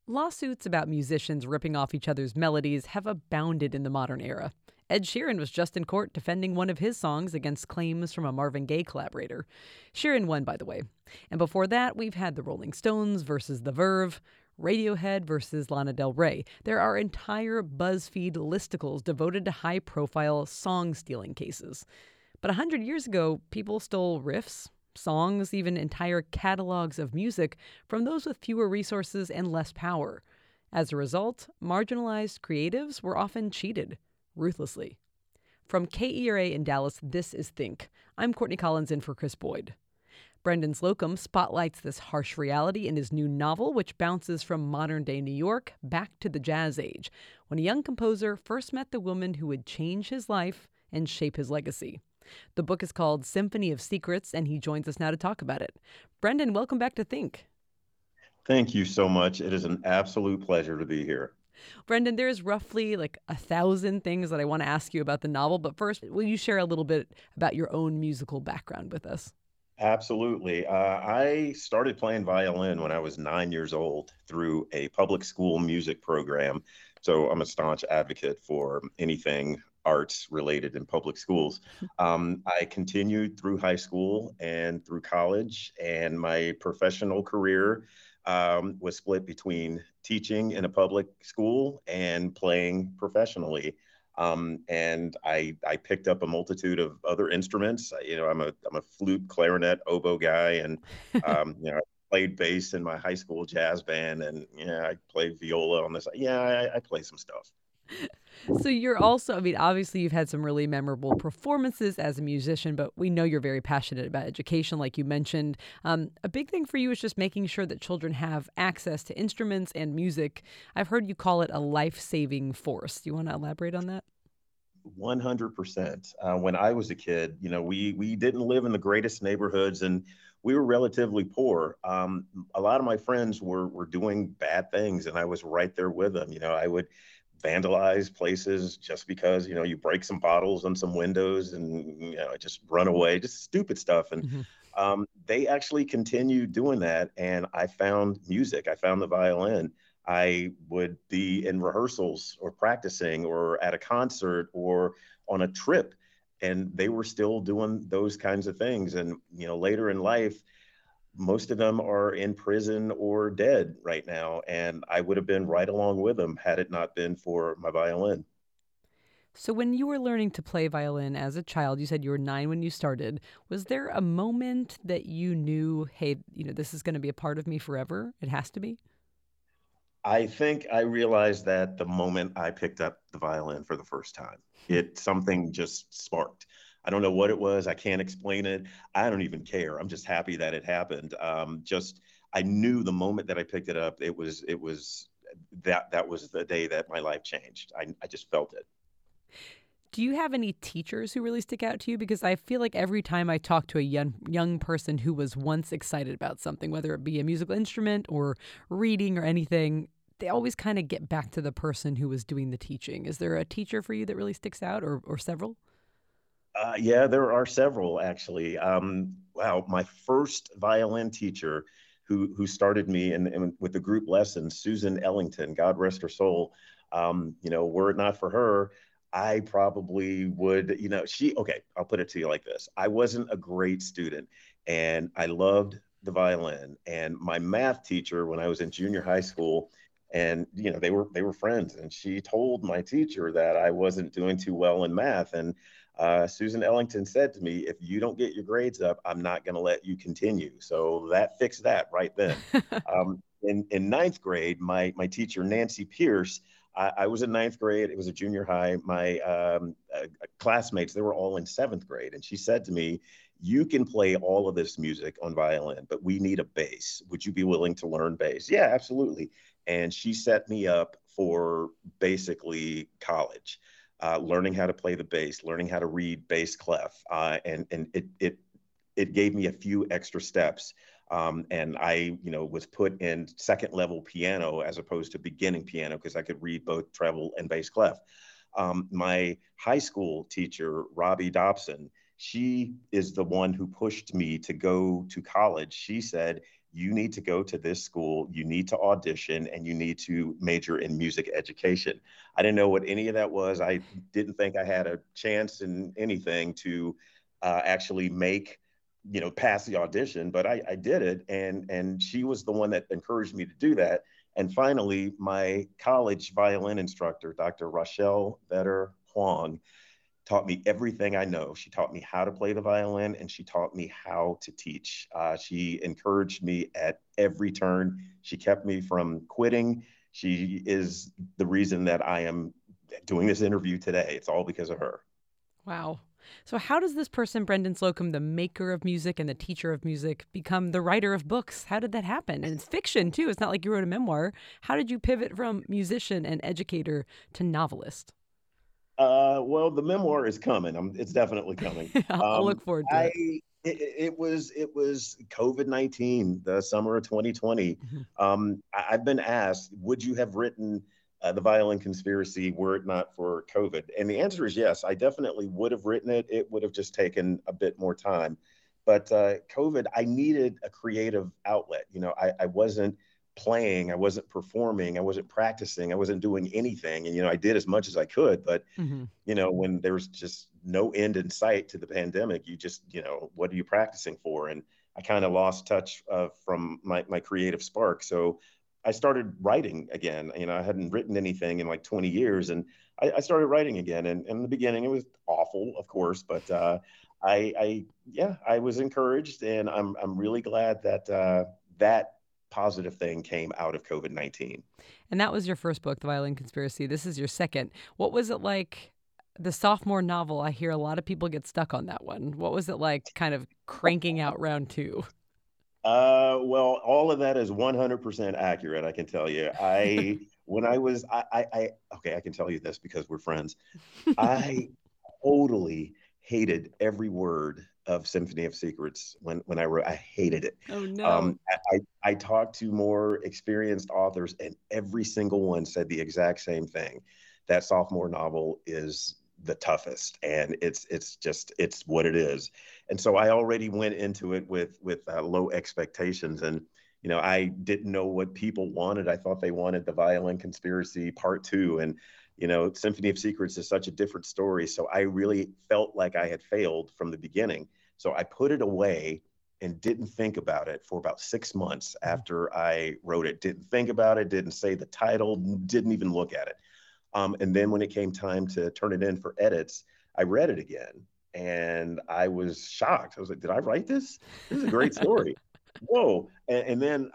Lawsuits about musicians ripping off each other's melodies have abounded in the modern era. Ed Sheeran was just in court defending one of his songs against claims from a Marvin Gaye collaborator. Sheeran won, by the way. And before that, we've had the Rolling Stones versus The Verve, Radiohead versus Lana Del Rey. There are entire BuzzFeed listicles devoted to high profile song stealing cases. But 100 years ago, people stole riffs, songs, even entire catalogs of music from those with fewer resources and less power. As a result, marginalized creatives were often cheated, ruthlessly. From KERA in Dallas, this is Think. I'm Courtney Collins in for Chris Boyd. Brendan Slocum spotlights this harsh reality in his new novel, which bounces from modern-day New York back to the Jazz Age, when a young composer first met the woman who would change his life and shape his legacy. The book is called Symphony of Secrets, and he joins us now to talk about it. Brendan, welcome back to Think. Thank you so much. It is an absolute pleasure to be here. Brendan, there's roughly like 1,000 things that I want to ask you about the novel, but first, will you share a little bit about your own musical background with us? Absolutely. I started playing violin when I was 9 years old through a public school music program. So I'm a staunch advocate for anything arts related in public schools. I continued through high school and through college, and my professional career was split between teaching in a public school and playing professionally. And I picked up a multitude of other instruments. I'm a flute, clarinet, oboe guy, and I played bass in my high school jazz band, and I played viola on this. I play some stuff. So you're also, I mean, obviously you've had some really memorable performances as a musician, but we know you're very passionate about education, like you mentioned. A big thing for you is just making sure that children have access to instruments and music. I've heard you call it a life-saving force. Do you want to elaborate on that? 100%. When I was a kid, we didn't live in the greatest neighborhoods, and we were relatively poor. A lot of my friends were doing bad things, and I was right there with them. I would vandalize places just because you break some bottles on some windows, and just run away, just stupid stuff. And Mhm. they actually continued doing that, and I found music. I found the violin. I would be in rehearsals or practicing or at a concert or on a trip, and they were still doing those kinds of things. And later in life, most of them are in prison or dead right now, and I would have been right along with them had it not been for my violin. So when you were learning to play violin as a child, you said you were 9 when you started. Was there a moment that you knew, hey, this is going to be a part of me forever? It has to be? I think I realized that the moment I picked up the violin for the first time, something just sparked. I don't know what it was. I can't explain it. I don't even care. I'm just happy that it happened. I knew the moment that I picked it up, it was that was the day that my life changed. I just felt it. Do you have any teachers who really stick out to you? Because I feel like every time I talk to a young person who was once excited about something, whether it be a musical instrument or reading or anything, they always kind of get back to the person who was doing the teaching. Is there a teacher for you that really sticks out, or several? Yeah, there are several actually. Wow, my first violin teacher, who started me with the group lessons, Susan Ellington, God rest her soul. Were it not for her, I probably would. Okay, I'll put it to you like this: I wasn't a great student, and I loved the violin. And my math teacher, when I was in junior high school, and they were friends, and she told my teacher that I wasn't doing too well in math, and Susan Ellington said to me, if you don't get your grades up, I'm not going to let you continue. So that fixed that right then. In ninth grade, my teacher, Nancy Pierce, I was in ninth grade. It was a junior high. My classmates, they were all in seventh grade. And she said to me, you can play all of this music on violin, but we need a bass. Would you be willing to learn bass? Yeah, absolutely. And she set me up for basically college, learning how to play the bass, learning how to read bass clef, and it gave me a few extra steps. And I, was put in second level piano as opposed to beginning piano because I could read both treble and bass clef. My high school teacher, Robbie Dobson, she is the one who pushed me to go to college. She said, you need to go to this school, you need to audition, and you need to major in music education. I didn't know what any of that was. I didn't think I had a chance in anything to actually make, pass the audition, but I did it. And she was the one that encouraged me to do that. And finally, my college violin instructor, Dr. Rochelle Vetter Huang, taught me everything I know. She taught me how to play the violin and she taught me how to teach. She encouraged me at every turn. She kept me from quitting. She is the reason that I am doing this interview today. It's all because of her. Wow. So how does this person, Brendan Slocum, the maker of music and the teacher of music, become the writer of books? How did that happen? And it's fiction, too. It's not like you wrote a memoir. How did you pivot from musician and educator to novelist? Well, the memoir is coming. It's definitely coming. I'll look forward to it. It was COVID-19, the summer of 2020. Mhm. I've been asked, would you have written The Violin Conspiracy were it not for COVID? And the answer is yes. I definitely would have written it. It would have just taken a bit more time. But COVID, I needed a creative outlet. I wasn't playing, I wasn't performing, I wasn't practicing, I wasn't doing anything. And, I did as much as I could, but Mhm. when there's just no end in sight to the pandemic, you just, what are you practicing for? And I kind of lost touch from my creative spark. So I started writing again. I hadn't written anything in like 20 years. And I started writing again. And in the beginning, it was awful, of course, but I was encouraged. And I'm really glad that that positive thing came out of COVID-19. And that was your first book, The Violin Conspiracy. This is your second. What was it like? The sophomore novel, I hear a lot of people get stuck on that one. What was it like kind of cranking out round two? Well, all of that is 100% accurate. I can tell you. When I was, okay, I can tell you this because we're friends. I totally hated every word of Symphony of Secrets when I wrote. I hated it. Oh, no. I talked to more experienced authors, and every single one said the exact same thing. That sophomore novel is the toughest, and it's what it is. And so I already went into it with low expectations, and I didn't know what people wanted. I thought they wanted The Violin Conspiracy Part Two, and Symphony of Secrets is such a different story. So I really felt like I had failed from the beginning. So I put it away and didn't think about it for about 6 months after I wrote it. Didn't think about it, didn't say the title, didn't even look at it. And then when it came time to turn it in for edits, I read it again and I was shocked. I was like, did I write this? This is a great story. Whoa. And then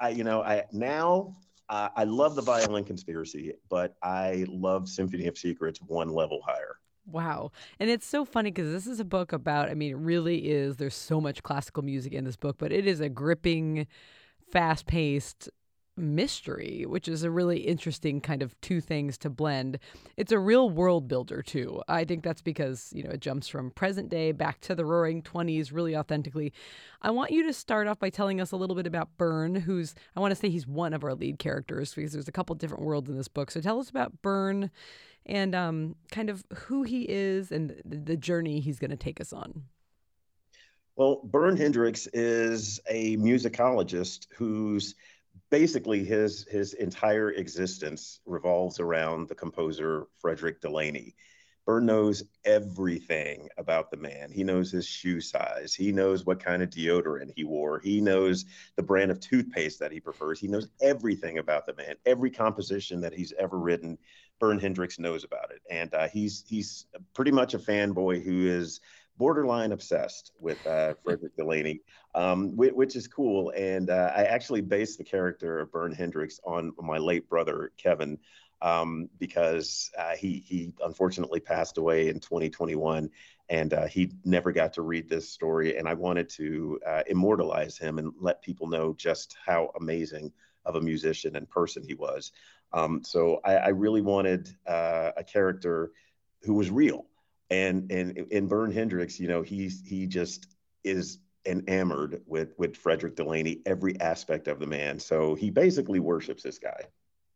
I love The Violin Conspiracy, but I love Symphony of Secrets one level higher. Wow. And it's so funny because this is a book about, I mean, it really is. There's so much classical music in this book, but it is a gripping, fast paced mystery, which is a really interesting kind of two things to blend. It's a real world builder, too. I think that's because, it jumps from present day back to the roaring 20s really authentically. I want you to start off by telling us a little bit about Byrne, I want to say he's one of our lead characters because there's a couple different worlds in this book. So tell us about Byrne and kind of who he is and the journey he's going to take us on. Well, Byrne Hendricks is a musicologist who's basically his entire existence revolves around the composer Frederick Delaney. Byrne knows everything about the man. He knows his shoe size. He knows what kind of deodorant he wore. He knows the brand of toothpaste that he prefers. He knows everything about the man. Every composition that he's ever written, Byrne Hendricks knows about it. And he's pretty much a fanboy who is borderline obsessed with Frederick Delaney, which is cool. And I actually based the character of Byrne Hendricks on my late brother, Kevin, because he unfortunately passed away in 2021, and he never got to read this story. And I wanted to immortalize him and let people know just how amazing of a musician and person he was. So I really wanted a character who was real. And in Byrne Hendricks, he just is enamored with Frederick Delaney, every aspect of the man. So he basically worships this guy.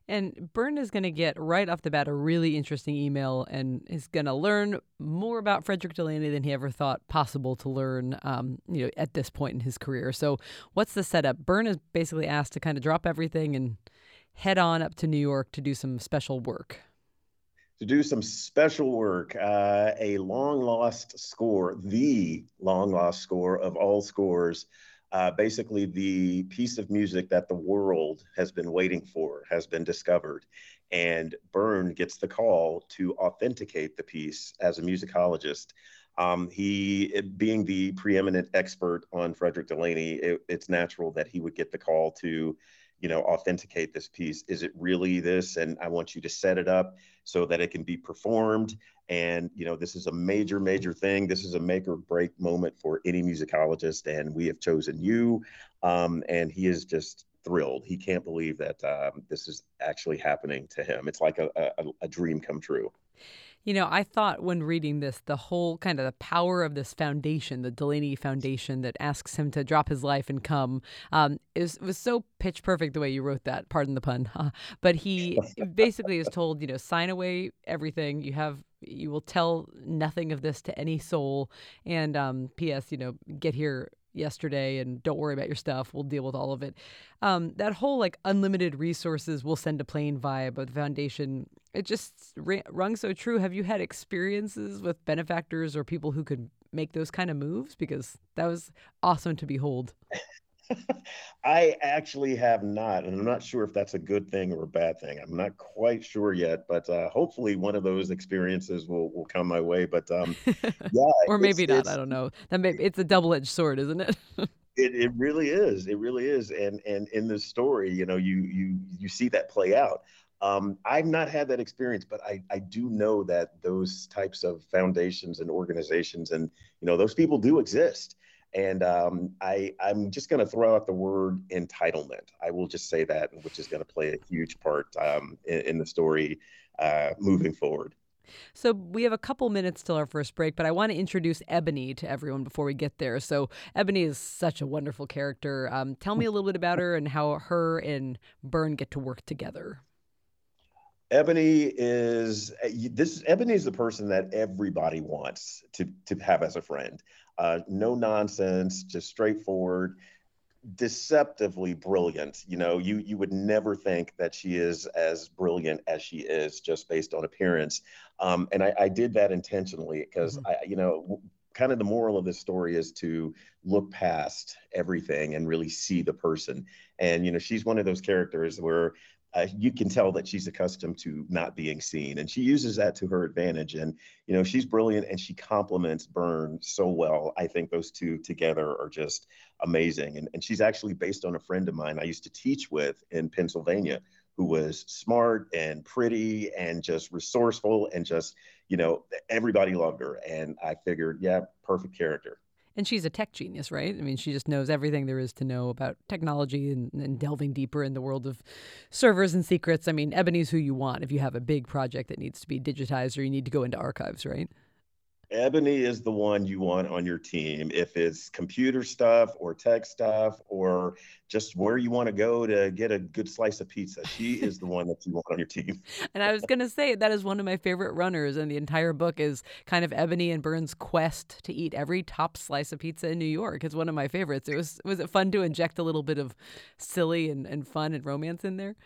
And Byrne is going to get right off the bat a really interesting email and is going to learn more about Frederick Delaney than he ever thought possible to learn, at this point in his career. So, what's the setup? Byrne is basically asked to kind of drop everything and head on up to New York to do some special work. To do some special work, a long lost score, the long lost score of all scores, basically the piece of music that the world has been waiting for has been discovered. And Byrne gets the call to authenticate the piece as a musicologist. He, being the preeminent expert on Frederick Delaney, it's natural that he would get the call to, authenticate this piece. Is it really this? And I want you to set it up so that it can be performed. And, this is a major, major thing. This is a make or break moment for any musicologist. And we have chosen you. And he is just thrilled. He can't believe that this is actually happening to him. It's like a dream come true. I thought when reading this, the whole kind of the power of this foundation, the Delaney Foundation that asks him to drop his life and come, was so pitch perfect the way you wrote that. Pardon the pun. But he basically is told, sign away everything. You will tell nothing of this to any soul. And P.S., get here yesterday and don't worry about your stuff. We'll deal with all of it. That whole unlimited resources, we'll send a plane vibe of the foundation. It just rung so true. Have you had experiences with benefactors or people who could make those kind of moves? Because that was awesome to behold. I actually have not, and I'm not sure if that's a good thing or a bad thing. I'm not quite sure yet, but hopefully one of those experiences will come my way. But yeah, or maybe not. I don't know. It's a double-edged sword, isn't it? It really is. It really is. And in this story, you see that play out. I've not had that experience, but I do know that those types of foundations and organizations and, those people do exist. And I'm just going to throw out the word entitlement. I will just say that, which is going to play a huge part in the story moving forward. So we have a couple minutes till our first break, but I want to introduce Ebony to everyone before we get there. So Ebony is such a wonderful character. Tell me a little bit about her and how her and Byrne get to work together. Ebony is the person that everybody wants to have as a friend. No nonsense, just straightforward, deceptively brilliant. You would never think that she is as brilliant as she is just based on appearance. And I did that intentionally because kind of the moral of this story is to look past everything and really see the person. And, she's one of those characters where you can tell that she's accustomed to not being seen, and she uses that to her advantage. And she's brilliant, and she complements Byrne so well. I think those two together are just amazing. And she's actually based on a friend of mine I used to teach with in Pennsylvania, who was smart and pretty and just resourceful, and just everybody loved her. And I figured, yeah, perfect character. And she's a tech genius, right? I mean, she just knows everything there is to know about technology and delving deeper in the world of servers and secrets. I mean, Ebony's who you want if you have a big project that needs to be digitized or you need to go into archives, right? Ebony is the one you want on your team. If it's computer stuff or tech stuff or just where you want to go to get a good slice of pizza, she is the one that you want on your team. And I was going to say that is one of my favorite runners in the entire book is kind of Ebony and Byrne's quest to eat every top slice of pizza in New York. It's one of my favorites. Was it fun to inject a little bit of silly and fun and romance in there?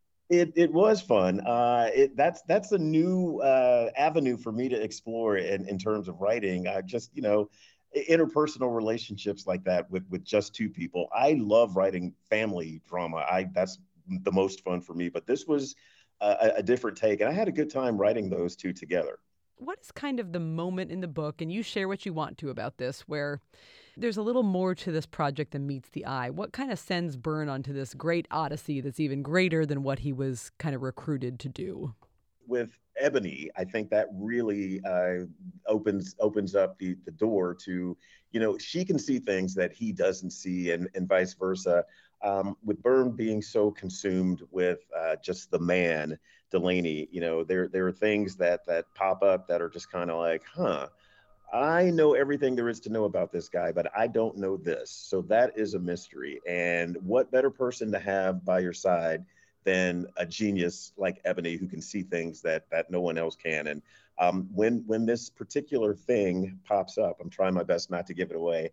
It was fun. That's a new avenue for me to explore in terms of writing. I just interpersonal relationships like that with just two people. I love writing family drama. That's the most fun for me. But this was a different take, and I had a good time writing those two together. What is kind of the moment in the book, and you share what you want to about this, where there's a little more to this project than meets the eye? What kind of sends Byrne onto this great odyssey that's even greater than what he was kind of recruited to do? With Ebony, I think that really opens up the door to, she can see things that he doesn't see, and vice versa. With Byrne being so consumed with just the man, Delaney, there are things that pop up that are just kind of like, huh, I know everything there is to know about this guy, but I don't know this. So that is a mystery. And what better person to have by your side than a genius like Ebony who can see things that no one else can. And when this particular thing pops up, I'm trying my best not to give it away.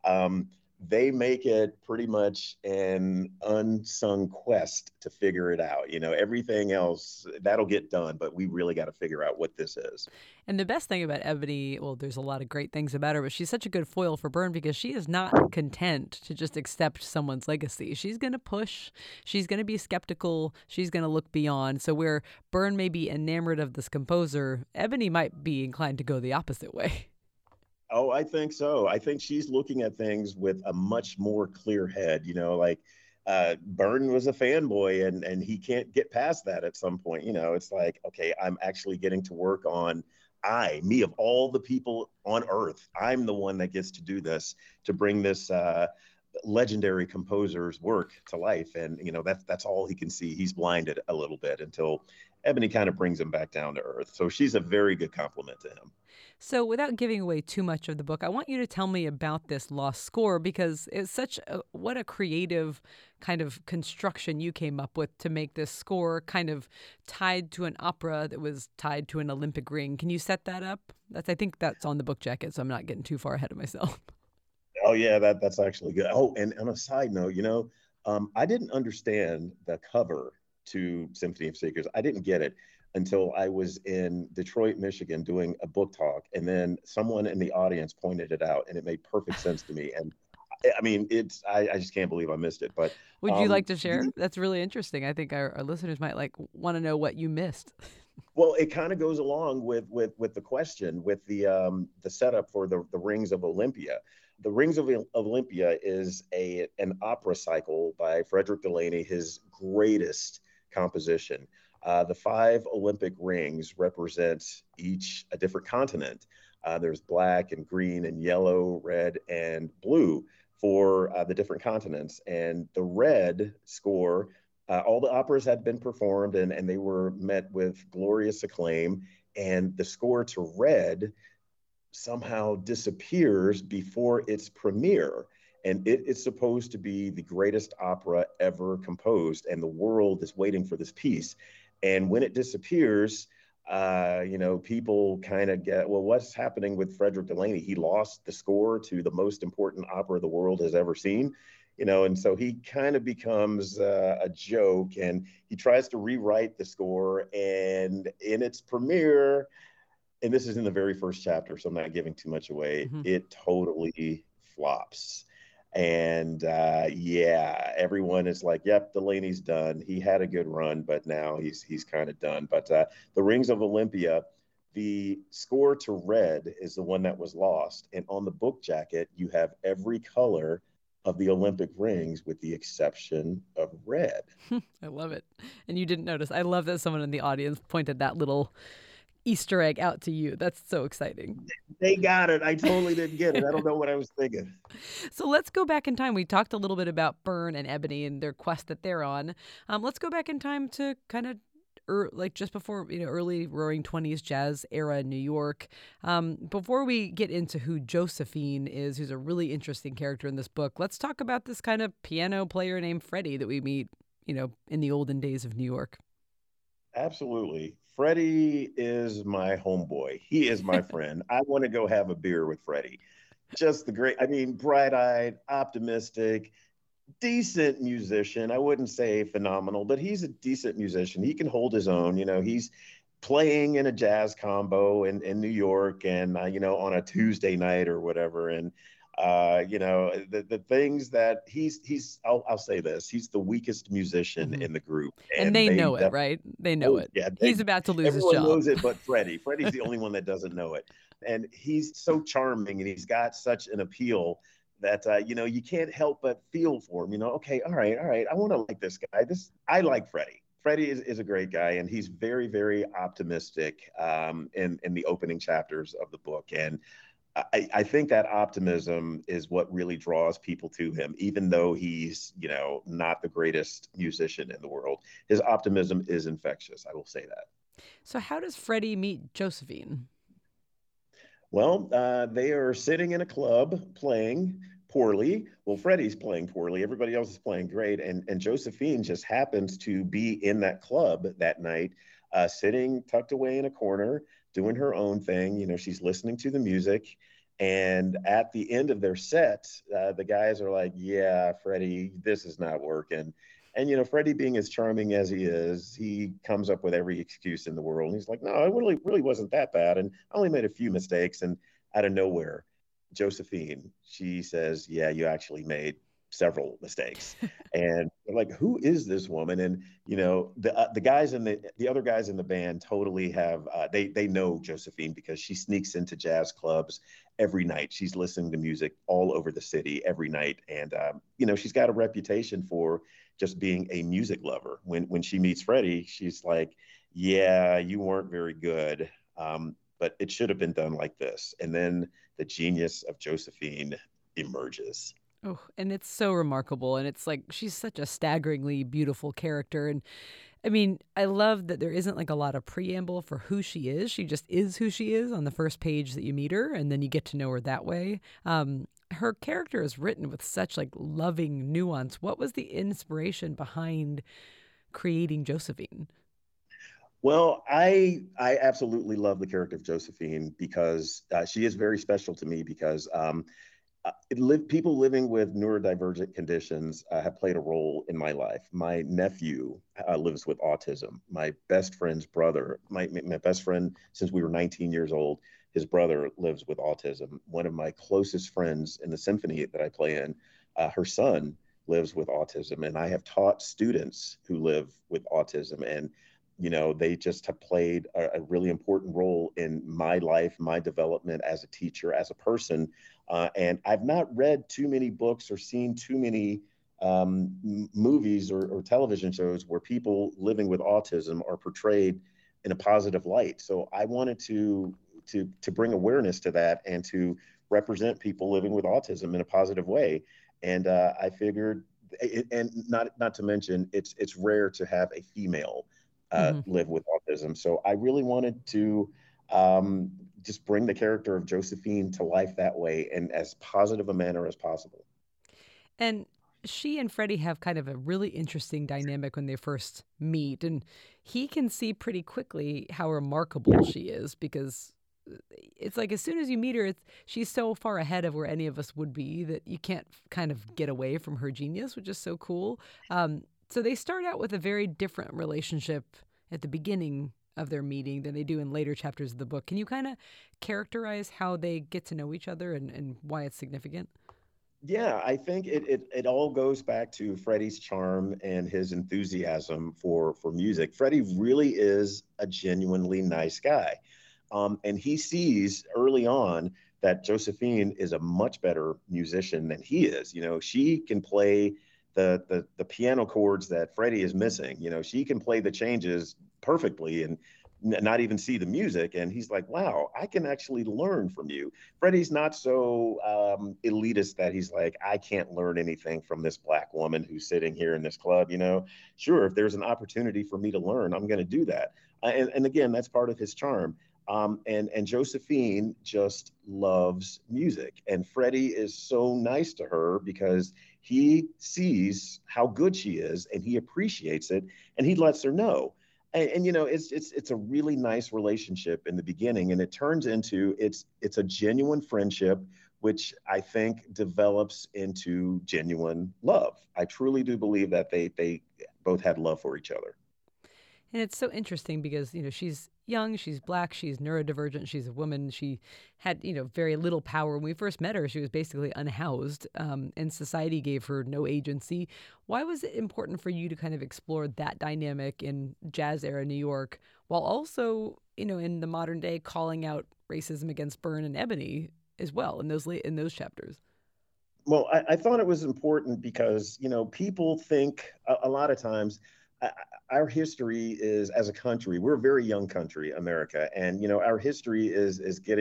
They make it pretty much an unsung quest to figure it out. Everything else that'll get done, but we really got to figure out what this is. And the best thing about Ebony, well, there's a lot of great things about her, but she's such a good foil for Byrne because she is not content to just accept someone's legacy. She's going to push, she's going to be skeptical, she's going to look beyond. So where Byrne may be enamored of this composer, Ebony might be inclined to go the opposite way. Oh, I think so. I think she's looking at things with a much more clear head. Like Byrne was a fanboy, and he can't get past that at some point. It's like, okay, I'm actually getting to work on me of all the people on Earth. I'm the one that gets to do this, to bring this legendary composer's work to life. And that's all he can see. He's blinded a little bit until Ebony kind of brings him back down to earth. So she's a very good compliment to him. So without giving away too much of the book, I want you to tell me about this lost score because it's what a creative kind of construction you came up with to make this score kind of tied to an opera that was tied to an Olympic ring. Can you set that up? I think that's on the book jacket, so I'm not getting too far ahead of myself. Oh yeah, that's actually good. Oh, and on a side note, I didn't understand the cover to Symphony of Secrets. I didn't get it until I was in Detroit, Michigan, doing a book talk, and then someone in the audience pointed it out, and it made perfect sense to me. And I mean, I just can't believe I missed it. But would you like to share? That's really interesting. I think our listeners might want to know what you missed. Well, it kind of goes along with the question, with the setup for the Rings of Olympia. The Rings of Olympia is an opera cycle by Frederick Delaney, his greatest composition. The 5 Olympic rings represent each a different continent. There's black and green and yellow, red and blue for the different continents. And the red score, all the operas had been performed and they were met with glorious acclaim. And the score to red somehow disappears before its premiere. And it is supposed to be the greatest opera ever composed. And the world is waiting for this piece. And when it disappears, people kind of get, well, what's happening with Frederick Delaney? He lost the score to the most important opera the world has ever seen, and so he kind of becomes a joke, and he tries to rewrite the score. And in its premiere, and this is in the very first chapter, so I'm not giving too much away, It totally flops. And everyone is like, yep, Delaney's done. He had a good run, but now he's kind of done. But the Rings of Olympia, the score to red is the one that was lost. And on the book jacket, you have every color of the Olympic rings with the exception of red. I love it. And you didn't notice. I love that someone in the audience pointed that little Easter egg out to you. That's so exciting. They got it. I totally didn't get it. I don't know what I was thinking. So let's go back in time. We talked a little bit about Byrne and Ebony and their quest that they're on. Let's go back in time to kind of just before, early Roaring 20s jazz era in New York. Before we get into who Josephine is, who's a really interesting character in this book, let's talk about this kind of piano player named Freddie that we meet, in the olden days of New York. Absolutely. Freddie is my homeboy. He is my friend. I want to go have a beer with Freddie. Just bright-eyed, optimistic, decent musician. I wouldn't say phenomenal, but he's a decent musician. He can hold his own. He's playing in a jazz combo in New York and, on a Tuesday night or whatever. And, the things that I'll say this, he's the weakest musician in the group. And they know it, right? They know it. Yeah, he's about to lose his job. Everyone knows it, but Freddie. Freddie's the only one that doesn't know it. And he's so charming and he's got such an appeal that, you can't help but feel for him. Okay, all right. I want to like this guy. I like Freddie. Freddie is a great guy, and he's very, very optimistic in the opening chapters of the book. And I think that optimism is what really draws people to him, even though he's, not the greatest musician in the world. His optimism is infectious. I will say that. So how does Freddie meet Josephine? Well, they are sitting in a club playing poorly. Well, Freddie's playing poorly. Everybody else is playing great. And Josephine just happens to be in that club that night, sitting tucked away in a corner, doing her own thing. You know, she's listening to the music. And at the end of their set, the guys are like, yeah, Freddie, this is not working. And, you know, Freddie being as charming as he is, he comes up with every excuse in the world. And he's like, no, it really wasn't that bad. And I only made a few mistakes. And out of nowhere, Josephine, she says, yeah, you actually made several mistakes. And they're like, who is this woman? And, you know, the guys in the other guys in the band totally have, they know Josephine because she sneaks into jazz clubs every night. She's listening to music all over the city every night. And, you know, she's got a reputation for just being a music lover. When she meets Freddie, she's like, yeah, you weren't very good. But it should have been done like this. And then the genius of Josephine emerges. Oh, and it's so remarkable. And it's like she's such a staggeringly beautiful character. And I mean, I love that there isn't like a lot of preamble for who she is. She just is who she is on the first page that you meet her, and then you get to know her that way. Her character is written with such like loving nuance. What was the inspiration behind creating Josephine? Well, I absolutely love the character of Josephine because she is very special to me because people living with neurodivergent conditions have played a role in my life. My nephew lives with autism. My best friend's brother, my best friend since we were 19 years old, his brother lives with autism. One of my closest friends in the symphony that I play in, her son lives with autism. And I have taught students who live with autism. And you know, they just have played a really important role in my life, my development as a teacher, as a person. And I've not read too many books or seen too many movies or television shows where people living with autism are portrayed in a positive light. So I wanted to bring awareness to that and to represent people living with autism in a positive way. And I figured, and not to mention, it's rare to have a female Hmm. live with autism. So I really wanted to um, just bring the character of Josephine to life that way in as positive a manner as possible. And she and Freddie have kind of a really interesting dynamic when they first meet. And he can see pretty quickly how remarkable she is because it's like as soon as you meet her, she's so far ahead of where any of us would be that you can't kind of get away from her genius, which is so cool. So they start out with a very different relationship at the beginning of their meeting than they do in later chapters of the book. Can you kind of characterize how they get to know each other and why it's significant? Yeah, I think it all goes back to Freddie's charm and his enthusiasm for music. Freddie really is a genuinely nice guy. And he sees early on that Josephine is a much better musician than he is. You know, she can play the piano chords that Freddie is missing. You know, she can play the changes perfectly and not even see the music. And he's like, wow, I can actually learn from you. Freddie's not so elitist that he's like, I can't learn anything from this black woman who's sitting here in this club. You know, sure, if there's an opportunity for me to learn, I'm going to do that. And again, that's part of his charm. And Josephine just loves music, and Freddie is so nice to her because he sees how good she is, and he appreciates it, and he lets her know. And you know, it's a really nice relationship in the beginning, and it turns into it's a genuine friendship, which I think develops into genuine love. I truly do believe that they both had love for each other. And it's so interesting because, she's young, she's black, she's neurodivergent, she's a woman. She had, very little power. When we first met her, she was basically unhoused, and society gave her no agency. Why was it important for you to kind of explore that dynamic in jazz era New York while also, in the modern day calling out racism against Byrne and Ebony as well in those chapters? Well, I thought it was important because, you know, people think a lot of times uh, our history is as a country, we're a very young country, America. And, you know, our history is getting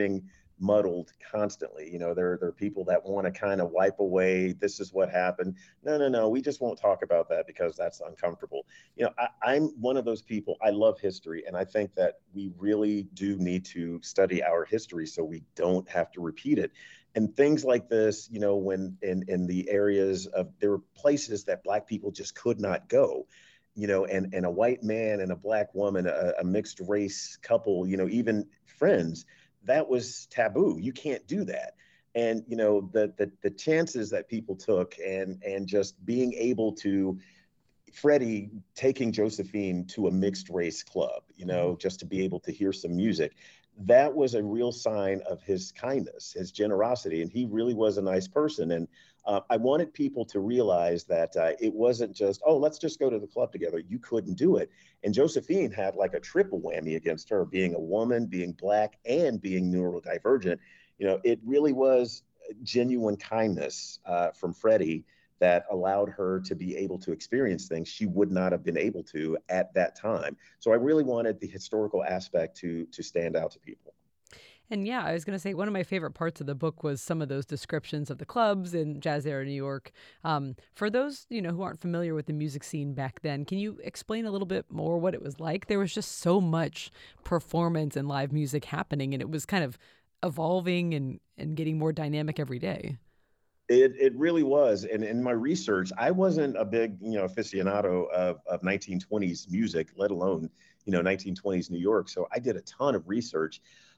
muddled constantly. There are people that want to kind of wipe away, this is what happened. No, no, no, we just won't talk about that because that's uncomfortable. I'm one of those people. I love history, and I think that we really do need to study our history so we don't have to repeat it. And things like this, when in the areas of, there were places that Black people just could not go, and a white man and a Black woman, a mixed race couple, even friends, that was taboo. You can't do that. And the chances that people took, and just being able to, Freddie taking Josephine to a mixed race club, just to be able to hear some music, that was a real sign of his kindness, his generosity. And he really was a nice person. And I wanted people to realize that it wasn't just, oh, let's just go to the club together. You couldn't do it. And Josephine had like a triple whammy against her, being a woman, being Black, and being neurodivergent. It really was genuine kindness from Freddie that allowed her to be able to experience things she would not have been able to at that time. So I really wanted the historical aspect to stand out to people. And yeah, I was going to say one of my favorite parts of the book was some of those descriptions of the clubs in Jazz Era New York. For those, who aren't familiar with the music scene back then, can you explain a little bit more what it was like? There was just so much performance and live music happening, and it was kind of evolving and getting more dynamic every day. It really was. And in my research, I wasn't a big, aficionado of 1920s music, let alone, 1920s New York. So I did a ton of research.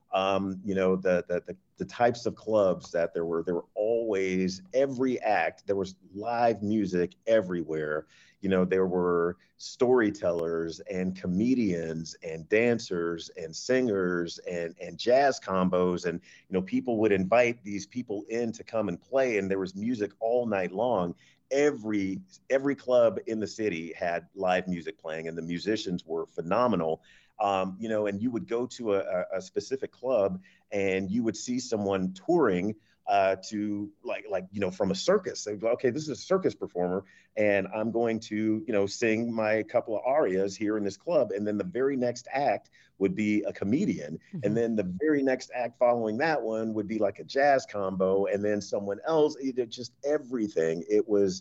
The types of clubs that there were always, every act, there was live music everywhere. There were storytellers and comedians and dancers and singers and jazz combos. And, people would invite these people in to come and play. And there was music all night long. Every club in the city had live music playing, and the musicians were phenomenal. And you would go to a specific club, and you would see someone touring to from a circus. They'd go, okay, this is a circus performer, and I'm going to, sing my couple of arias here in this club. And then the very next act would be a comedian. Mm-hmm. And then the very next act following that one would be like a jazz combo, and then someone else. Just everything. It was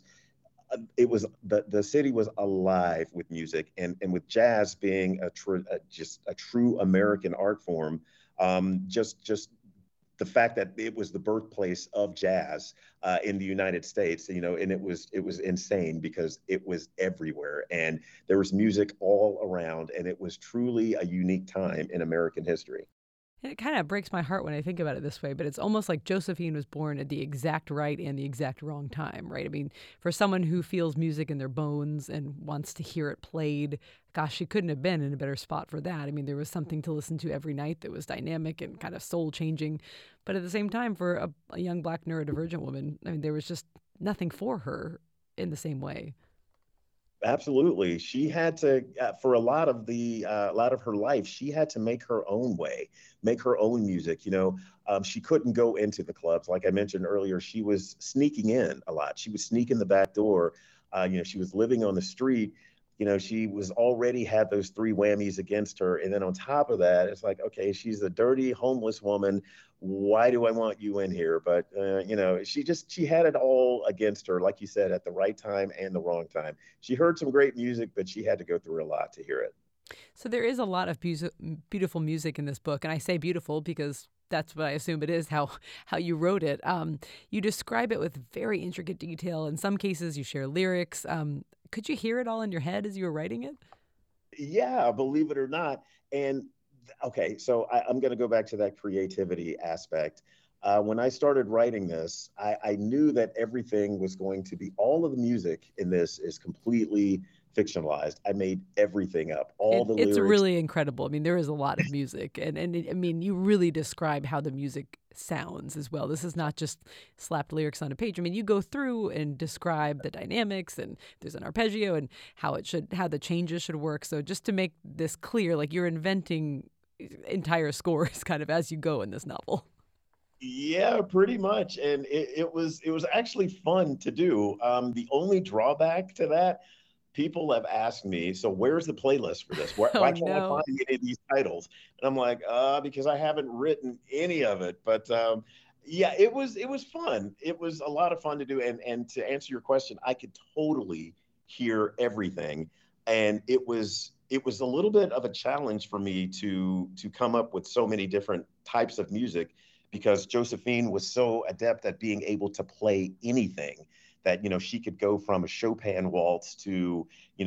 the city was alive with music, and with jazz being just a true American art form. Just the fact that it was the birthplace of jazz in the United States, and it was insane because it was everywhere, and there was music all around, and it was truly a unique time in American history. And it kind of breaks my heart when I think about it this way, but it's almost like Josephine was born at the exact right and the exact wrong time, right? I mean, for someone who feels music in their bones and wants to hear it played, gosh, she couldn't have been in a better spot for that. I mean, there was something to listen to every night that was dynamic and kind of soul changing. But at the same time, for a young Black neurodivergent woman, I mean, there was just nothing for her in the same way. Absolutely. She had to, for a lot of her life, she had to make her own way, make her own music. She couldn't go into the clubs. Like I mentioned earlier, she was sneaking in a lot. She would sneak in the back door. She was living on the street. She was already had those three whammies against her. And then on top of that, it's like, okay, she's a dirty, homeless woman. Why do I want you in here? But, she had it all against her, like you said, at the right time and the wrong time. She heard some great music, but she had to go through a lot to hear it. So there is a lot of beautiful music in this book. And I say beautiful because that's what I assume it is, how you wrote it. You describe it with very intricate detail. In some cases, you share lyrics. Could you hear it all in your head as you were writing it? Yeah, believe it or not. And okay, so I'm going to go back to that creativity aspect. When I started writing this, I knew that everything was going to be, all of the music in this is completely fictionalized. I made everything up. It's really incredible. I mean, there is a lot of music, and I mean, you really describe how the music sounds as well. This is not just slapped lyrics on a page. I mean, you go through and describe the dynamics, and there's an arpeggio and how the changes should work. So just to make this clear, like you're inventing entire scores kind of as you go in this novel. Yeah, pretty much. And it was actually fun to do. The only drawback to that, people have asked me, so where's the playlist for this? Oh Why can't I no. find any of these titles? And I'm like, because I haven't written any of it. But yeah, it was fun. It was a lot of fun to do. And to answer your question, I could totally hear everything. And it was a little bit of a challenge for me to come up with so many different types of music because Josephine was so adept at being able to play anything that she could go from a Chopin waltz to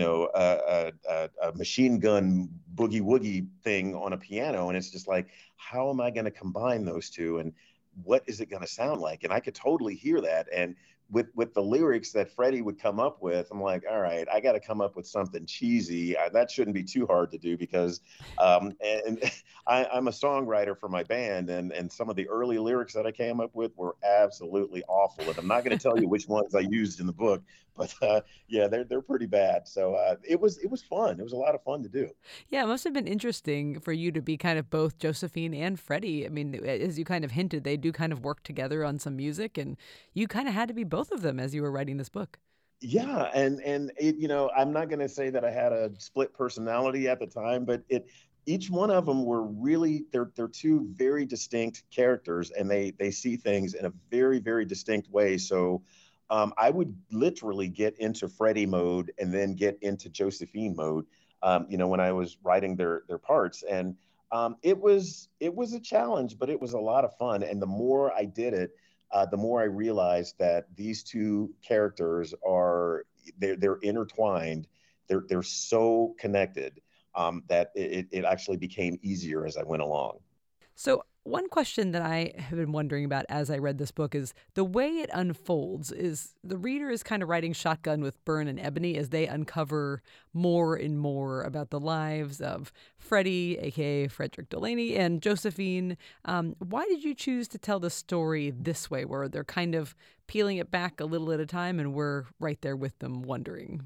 a machine gun boogie woogie thing on a piano, and it's just like, how am I going to combine those two, and what is it going to sound like? And I could totally hear that, and with the lyrics that Freddie would come up with, I'm like, all right, I got to come up with something cheesy. That shouldn't be too hard to do because, and I'm a songwriter for my band, and some of the early lyrics that I came up with were absolutely awful. And I'm not going to tell you which ones I used in the book, but yeah, they're pretty bad. So it was fun. It was a lot of fun to do. Yeah, it must have been interesting for you to be kind of both Josephine and Freddie. I mean, as you kind of hinted, they do kind of work together on some music, and you kind of had to be both of them as you were writing this book. Yeah, and I'm not going to say that I had a split personality at the time, but each one of them were really they're two very distinct characters, and they see things in a very very distinct way. So I would literally get into Freddie mode and then get into Josephine mode. When I was writing their parts, and it was a challenge, but it was a lot of fun. And the more I did it, the more I realized that these two characters they're intertwined. They're so connected that it actually became easier as I went along. So, one question that I have been wondering about as I read this book is the way it unfolds is the reader is kind of riding shotgun with Byrne and Ebony as they uncover more and more about the lives of Freddie, aka Frederick Delaney, and Josephine. Why did you choose to tell the story this way, where they're kind of peeling it back a little at a time and we're right there with them wondering?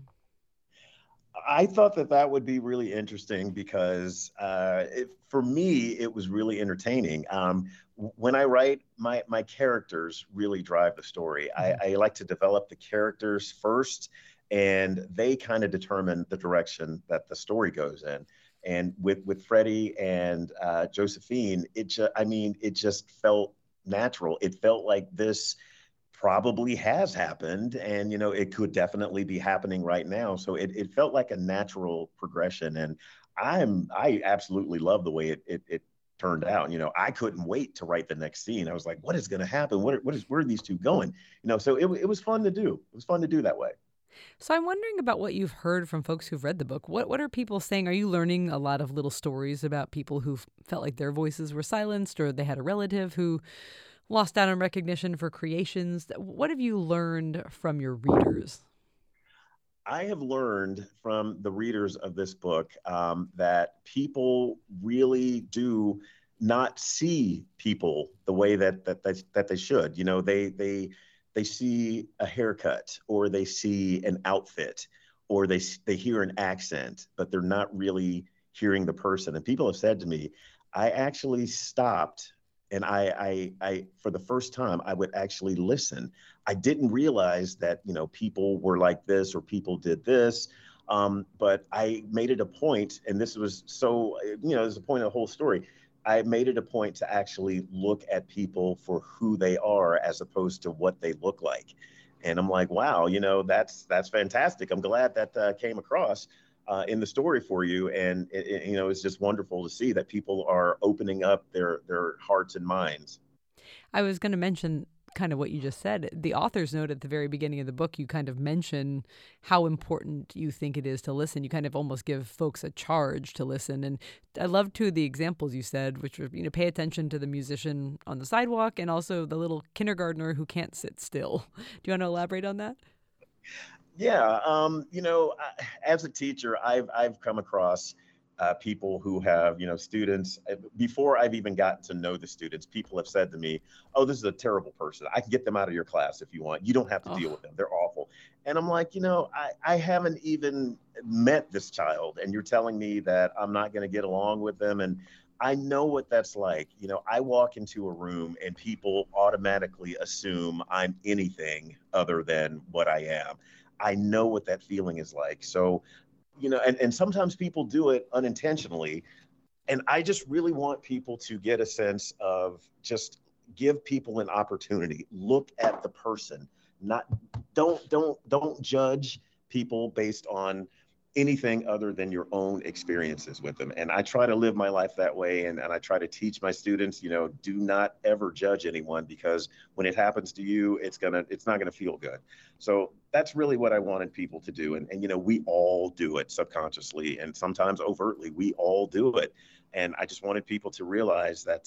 I thought that would be really interesting because for me, it was really entertaining. When I write, my characters really drive the story. I like to develop the characters first, and they kind of determine the direction that the story goes in. And with Freddie and Josephine, it just felt natural. It felt like this probably has happened, and it could definitely be happening right now, so it felt like a natural progression. And I absolutely love the way it turned out. I couldn't wait to write the next scene. I was like, what is going to happen? Where are these two going? So it was fun to do. It was fun to do that way. So I'm wondering about what you've heard from folks who've read the book. What are people saying? Are you learning a lot of little stories about people who felt like their voices were silenced or they had a relative who lost out on recognition for creations? What have you learned from your readers? I have learned from the readers of this book that people really do not see people the way that they should. They see a haircut, or they see an outfit, or they hear an accent, but they're not really hearing the person. And people have said to me, I actually stopped, and I for the first time I would actually listen. I didn't realize that people were like this or people did this. But I made it a point, and this was so, there's a point of the whole story. I made it a point to actually look at people for who they are as opposed to what they look like. And I'm like, wow, that's fantastic. I'm glad that came across in the story for you. And it's just wonderful to see that people are opening up their hearts and minds. I was going to mention kind of what you just said. The author's note at the very beginning of the book, you kind of mention how important you think it is to listen. You kind of almost give folks a charge to listen. And I love two of the examples you said, which were, pay attention to the musician on the sidewalk and also the little kindergartner who can't sit still. Do you want to elaborate on that? Yeah, as a teacher, I've come across people who have, students before I've even gotten to know the students. People have said to me, "Oh, this is a terrible person. I can get them out of your class if you want. You don't have to deal Oh, with them. They're awful." And I'm like, I haven't even met this child, and you're telling me that I'm not going to get along with them. And I know what that's like. I walk into a room and people automatically assume I'm anything other than what I am. I know what that feeling is like. So, and sometimes people do it unintentionally. And I just really want people to get a sense of just give people an opportunity. Look at the person, not don't judge people based on anything other than your own experiences with them. And I try to live my life that way. And I try to teach my students, do not ever judge anyone, because when it happens to you, it's not gonna feel good. So that's really what I wanted people to do. And we all do it subconsciously and sometimes overtly. We all do it. And I just wanted people to realize that,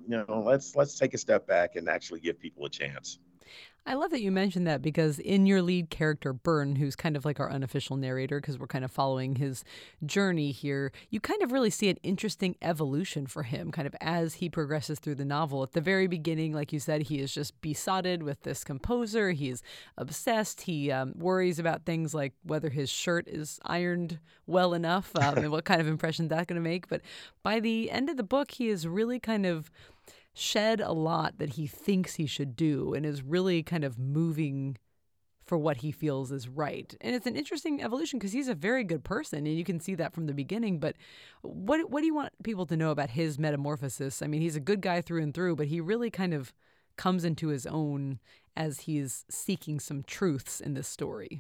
let's take a step back and actually give people a chance. I love that you mentioned that, because in your lead character, Byrne, who's kind of like our unofficial narrator, because we're kind of following his journey here, you kind of really see an interesting evolution for him kind of as he progresses through the novel. At the very beginning, like you said, he is just besotted with this composer. He's obsessed. He worries about things like whether his shirt is ironed well enough and what kind of impression that's going to make. But by the end of the book, he is really kind of shed a lot that he thinks he should do and is really kind of moving for what he feels is right. And it's an interesting evolution because he's a very good person, and you can see that from the beginning. But what do you want people to know about his metamorphosis? I mean, he's a good guy through and through, but he really kind of comes into his own as he's seeking some truths in this story.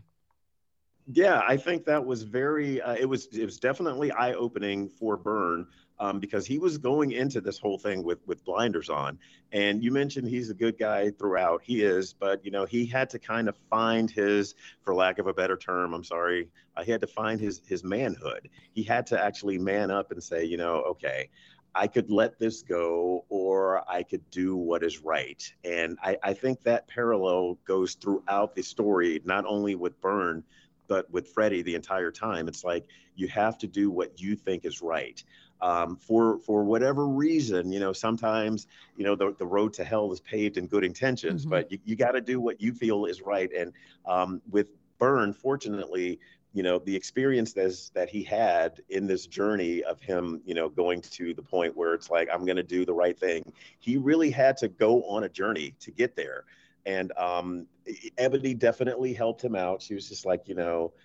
Yeah, I think that was very. It was definitely eye opening for Byrne, because he was going into this whole thing with blinders on. And you mentioned he's a good guy throughout. He is, but he had to kind of find his, for lack of a better term, I'm sorry, he had to find his manhood. He had to actually man up and say, okay, I could let this go, or I could do what is right. And I think that parallel goes throughout the story, not only with Byrne, but with Freddie the entire time. It's like you have to do what you think is right. For whatever reason, sometimes, the road to hell is paved in good intentions, Mm-hmm. but you got to do what you feel is right. And with Byrne, fortunately, the experience that he had in this journey of him, going to the point where it's like, I'm going to do the right thing. He really had to go on a journey to get there. And Ebony definitely helped him out. She was just like,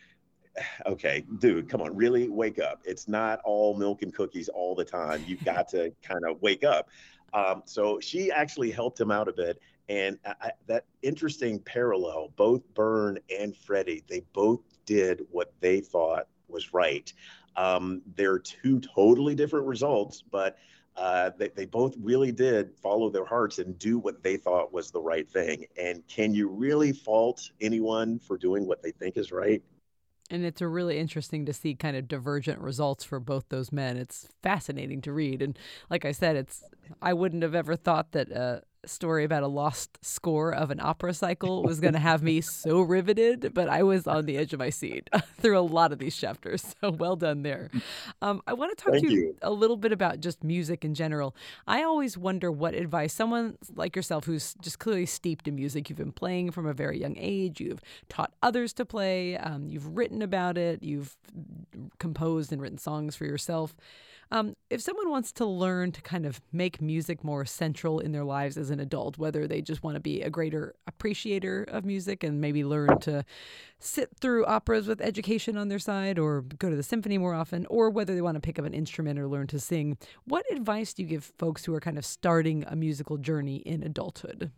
okay, dude, come on, really wake up. It's not all milk and cookies all the time. You've got to kind of wake up. So she actually helped him out a bit. And that interesting parallel, both Byrne and Freddie, they both did what they thought was right. They're two totally different results, but they both really did follow their hearts and do what they thought was the right thing. And can you really fault anyone for doing what they think is right? And it's a really interesting to see kind of divergent results for both those men. It's fascinating to read. And like I said, I wouldn't have ever thought that a story about a lost score of an opera cycle was going to have me so riveted, but I was on the edge of my seat through a lot of these chapters. So well done there. I want to talk to Thank you you. a little bit about just music in general. I always wonder what advice someone like yourself, who's just clearly steeped in music, you've been playing from a very young age, you've taught others to play, you've written about it, you've composed and written songs for yourself. If someone wants to learn to kind of make music more central in their lives as an adult, whether they just want to be a greater appreciator of music and maybe learn to sit through operas with education on their side, or go to the symphony more often, or whether they want to pick up an instrument or learn to sing, what advice do you give folks who are kind of starting a musical journey in adulthood?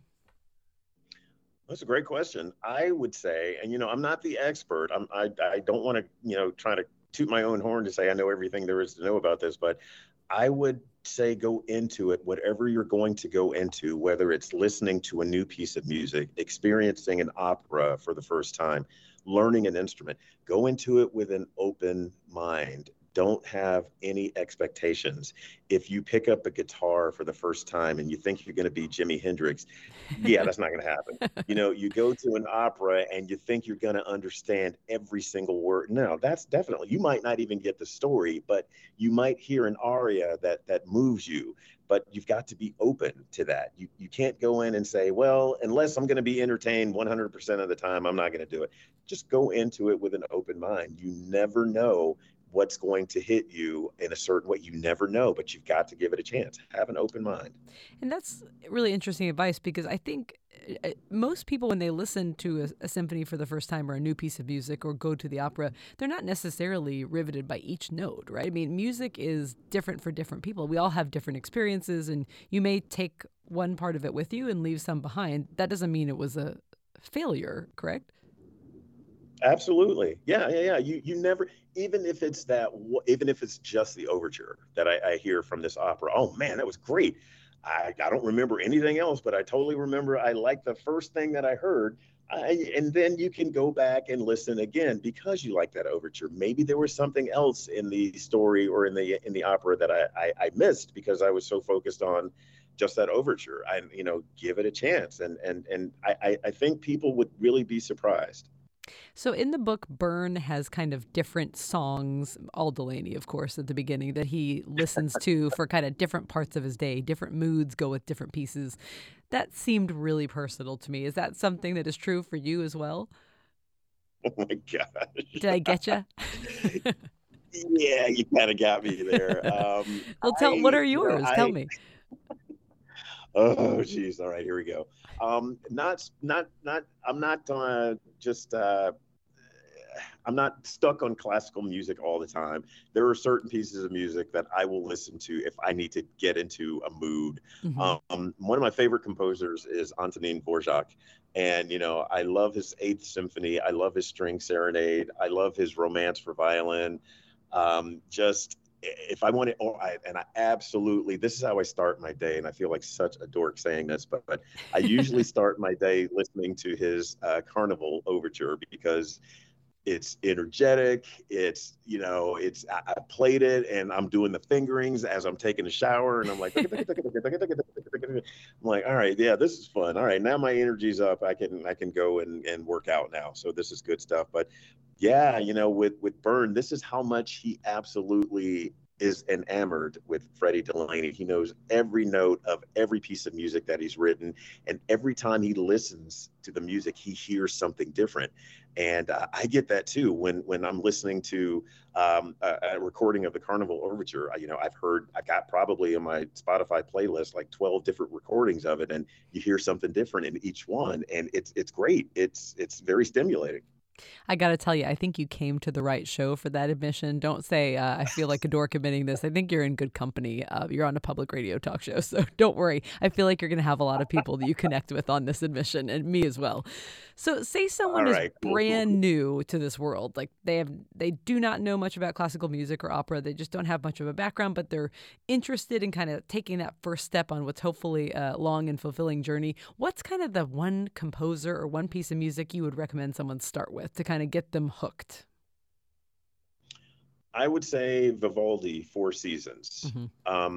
That's a great question. I would say, and I'm not the expert. I don't want to, try to toot my own horn to say I know everything there is to know about this, but I would say go into it, whatever you're going to go into, whether it's listening to a new piece of music, experiencing an opera for the first time, learning an instrument, go into it with an open mind. Don't have any expectations. If you pick up a guitar for the first time and you think you're going to be Jimi Hendrix, yeah, that's not going to happen. You go to an opera and you think you're going to understand every single word. No, that's definitely, you might not even get the story, but you might hear an aria that moves you. But you've got to be open to that. You can't go in and say, well, unless I'm going to be entertained 100% of the time, I'm not going to do it. Just go into it with an open mind. You never know what's going to hit you in a certain way. You never know, but you've got to give it a chance. Have an open mind. And that's really interesting advice, because I think most people, when they listen to a symphony for the first time or a new piece of music or go to the opera, they're not necessarily riveted by each note, right? I mean, music is different for different people. We all have different experiences, and you may take one part of it with you and leave some behind. That doesn't mean it was a failure, correct? Absolutely. Yeah, yeah, yeah. You never, even if it's even if it's just the overture that I hear from this opera. Oh man, that was great. I don't remember anything else, but I totally remember I liked the first thing that I heard. And then you can go back and listen again because you like that overture. Maybe there was something else in the story or in the opera that I missed because I was so focused on just that overture. Give it a chance. And I think people would really be surprised. So in the book, Byrne has kind of different songs, all Delaney, of course, at the beginning, that he listens to for kind of different parts of his day. Different moods go with different pieces. That seemed really personal to me. Is that something that is true for you as well? Oh my gosh. Did I get you? Yeah, you kind of got me there. Well, what are yours? Tell me. Oh, geez. All right, here we go. I'm not just, I'm not stuck on classical music all the time. There are certain pieces of music that I will listen to if I need to get into a mood. Hmm. One of my favorite composers is Antonin Dvorak. And, I love his Eighth Symphony. I love his String Serenade. I love his Romance for Violin. Just if I want to, and I absolutely, this is how I start my day. And I feel like such a dork saying this, but I usually start my day listening to his Carnival Overture because it's energetic. I played it and I'm doing the fingerings as I'm taking a shower and I'm like, I'm like, all right, yeah, this is fun. All right, now my energy's up. I can go and work out now. So this is good stuff. But yeah, with Byrne, this is how much he absolutely is enamored with Freddie Delaney. He knows every note of every piece of music that he's written, and every time he listens to the music, he hears something different. And I get that too when I'm listening to a recording of the Carnival Overture. I got probably in my Spotify playlist like 12 different recordings of it, and you hear something different in each one, and it's great. It's very stimulating. I got to tell you, I think you came to the right show for that admission. Don't say, I feel like a dork admitting this. I think you're in good company. You're on a public radio talk show, so don't worry. I feel like you're going to have a lot of people that you connect with on this admission, and me as well. So, say All someone is right, cool, cool, brand cool. new to this world, like they do not know much about classical music or opera. They just don't have much of a background, but they're interested in kind of taking that first step on what's hopefully a long and fulfilling journey. What's kind of the one composer or one piece of music you would recommend someone start with to kind of get them hooked? I would say Vivaldi, Four Seasons. Hmm.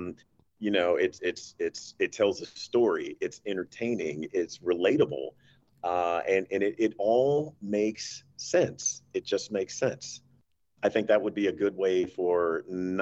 It tells a story. It's entertaining. It's relatable, and it all makes sense. It just makes sense. I think that would be a good way for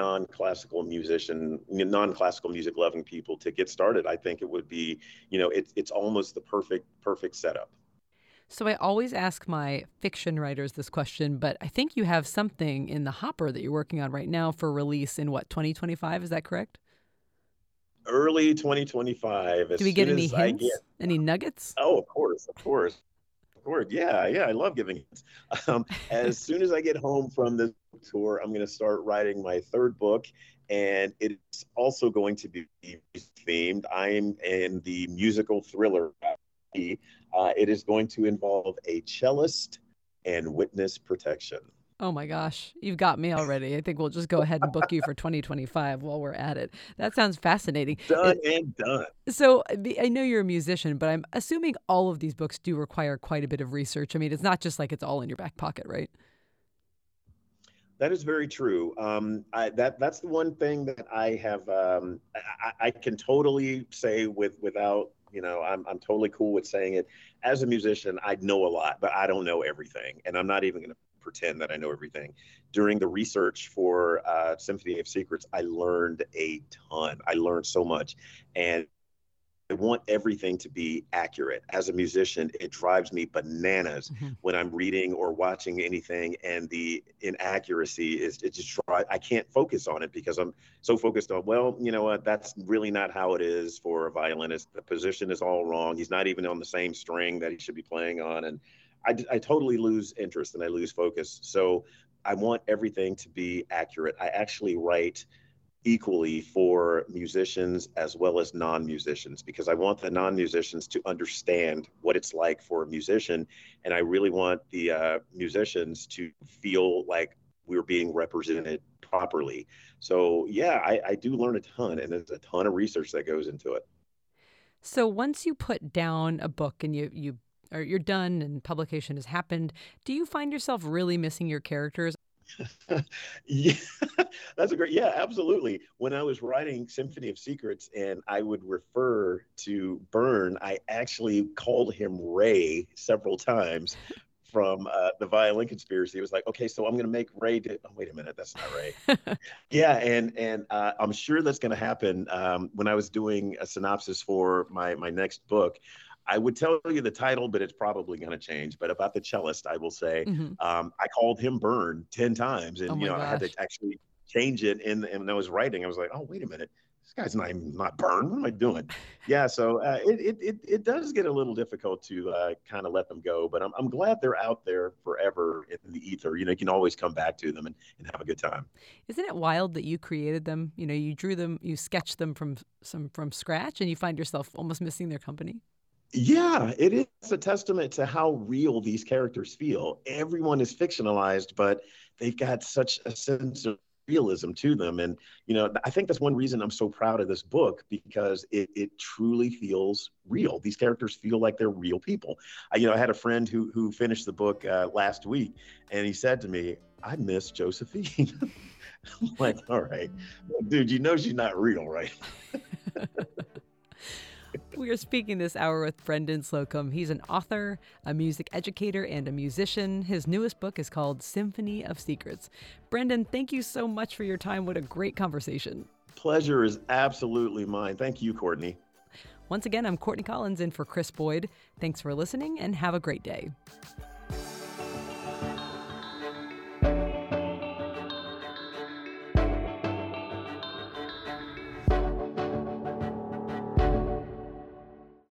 non-classical music loving people to get started. I think it would be, it's almost the perfect setup. So I always ask my fiction writers this question, but I think you have something in the hopper that you're working on right now for release in what, 2025? Is that correct? Early 2025, Do as we get soon any as I get, hints? Any nuggets? oh, of course, of course. Word. Yeah, yeah, I love giving it. As soon as I get home from this tour, I'm going to start writing my third book, and it's also going to be themed. I'm in the musical thriller. It is going to involve a cellist and witness protection. Oh my gosh, you've got me already. I think we'll just go ahead and book you for 2025 while we're at it. That sounds fascinating. Done and done. So I know you're a musician, but I'm assuming all of these books do require quite a bit of research. I mean, it's not just like it's all in your back pocket, right? That is very true. That's the one thing that I have. I can totally say without, I'm totally cool with saying it. As a musician, I know a lot, but I don't know everything, and I'm not even going to pretend that I know everything. During the research for Symphony of Secrets, I learned a ton. I learned so much, and want everything to be accurate. As a musician, it drives me bananas when I'm reading or watching anything, and the inaccuracy I can't focus on it because I'm so focused on, well, you know what, that's really not how it is for a violinist. The position is all wrong. He's not even on the same string that he should be playing on. And I totally lose interest and I lose focus. So I want everything to be accurate. I actually write equally for musicians as well as non-musicians, because I want the non-musicians to understand what it's like for a musician. And I really want the musicians to feel like we're being represented properly. So yeah, I do learn a ton, and there's a ton of research that goes into it. So once you put down a book and or you're done and publication has happened, do you find yourself really missing your characters? Yeah, yeah, absolutely. When I was writing Symphony of Secrets and I would refer to Byrne, I actually called him Ray several times from the Violin Conspiracy. It was like, okay, so I'm going to make Ray oh, wait a minute, that's not Ray. Yeah, and I'm sure that's going to happen when I was doing a synopsis for my next book. I would tell you the title, but it's probably going to change. But about the cellist, I will say, I called him Byrne 10 times. And, Oh my I had to gosh. actually change it. And when I was writing, I was like, oh, wait a minute. This guy's not Byrne. What am I doing? Yeah. So it does get a little difficult to kind of let them go. But I'm glad they're out there forever in the ether. You can always come back to them and have a good time. Isn't it wild that you created them? You drew them, you sketched them from scratch, and you find yourself almost missing their company? Yeah, it is a testament to how real these characters feel. Everyone is fictionalized, but they've got such a sense of realism to them. And, I think that's one reason I'm so proud of this book, because it truly feels real. These characters feel like they're real people. I had a friend who finished the book last week, and he said to me, I miss Josephine. I'm like, all right, dude, she's not real, right? We are speaking this hour with Brendan Slocum. He's an author, a music educator, and a musician. His newest book is called Symphony of Secrets. Brendan, thank you so much for your time. What a great conversation. Pleasure is absolutely mine. Thank you, Courtney. Once again, I'm Courtney Collins in for Chris Boyd. Thanks for listening and have a great day.